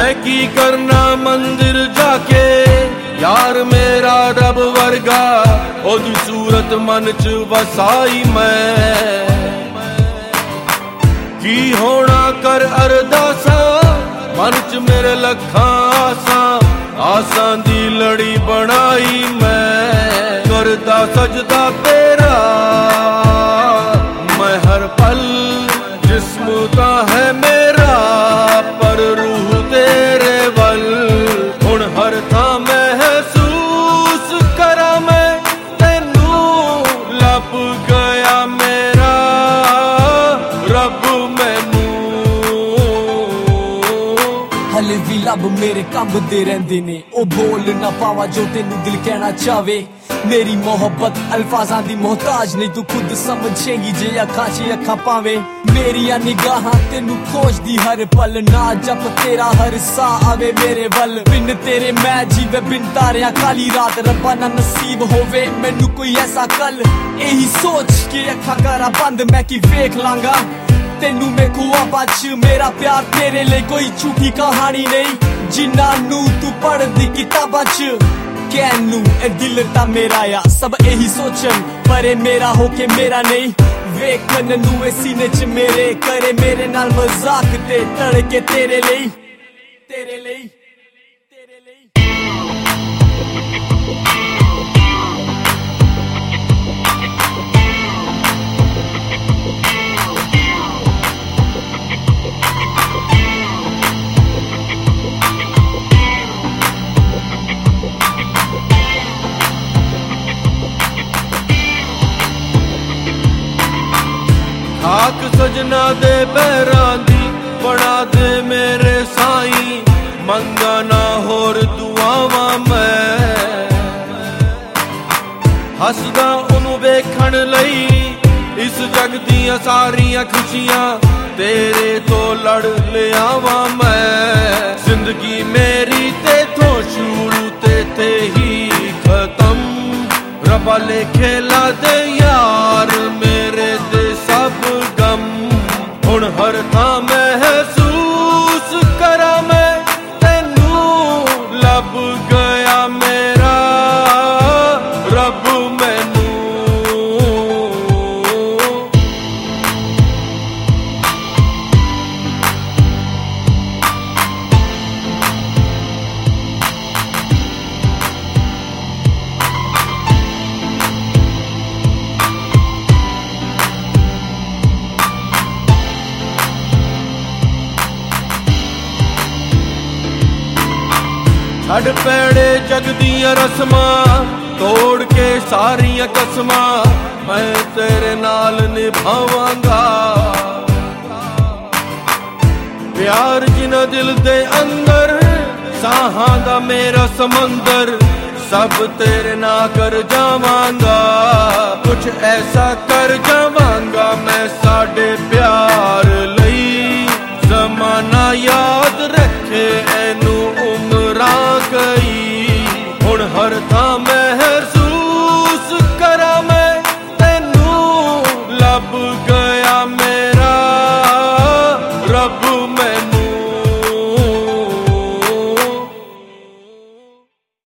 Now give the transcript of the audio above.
मैं की करना मंदिर जाके यार मेरा रब वर्गा ओदी सूरत मन च वसाई मैं की होना कर अरदासा मन च मेरे लखां आसां दी लड़ी बनाई मैं करदा सजदा तेरा मैं हर पल जिस्म ता है मेरा पर रूह तेरे वल हुण हर थां महसूस करा मैं तैनू लब गया मेरा रब मैनू हले भी लब मेरे कंबदे रहिंदे ने ओ बोल ना पावा जो तेनू दिल कहना चाहे मेरी मोहब्बत अल्फाजां दी मोहताज नहीं तू खुद समझेगी जे अखां च अखां पावे मेरिया निगाहां तेनू खोजदी हर पल ना जब तेरा हर सा आवे मेरे वल बिन तेरे मैं जीवे बिन तारियां काली रात रब्बा ना नसीब होवे मैनू कोई ऐसा कल यही सोच के अखां करा बंद मैं की वेख लांगा तेनू मैं ख्वाबां च मेरा प्यार तेरे लिए कोई झूठी कहानी नहीं जिन्ना नू तू पढ़दी किताबां च कैनू ए दिल ता मेरा या सब यही सोचन पर ए मेरा होके मेरा नहीं वेखन नू ए सीने च मेरे करे मेरे नाल मजाक ते तड़के तेरे लिए तेरे लिए तेरे लिए खाक सजना दे पैरां दी बना दे मेरे साईं मंगा ना होर दुआवां मैं हसदा उन्हूं वेखण लई इस जग दियां सारियां खुशियां तेरे तो लड़ लियावां मैं जिंदगी मेरी तेथों शुरू ते ही खत्म रब्बा लेखे ला दे यार मेरे दे सब गम हुण हर थां महसूस करा मैं तैनू लब गया मेरा रब मैनू छड़ पैड़े जग दियां रस्मां तोड़ के सारियां कसमां मैं तेरे नाल निभावांगा प्यार जिन्ना दिल दे अंदर साहां दा मेरा समंदर सब तेरे ना कर जावांगा कुछ ऐसा कर जावांगा मैं साडे प्यार लई जमाना याद रखे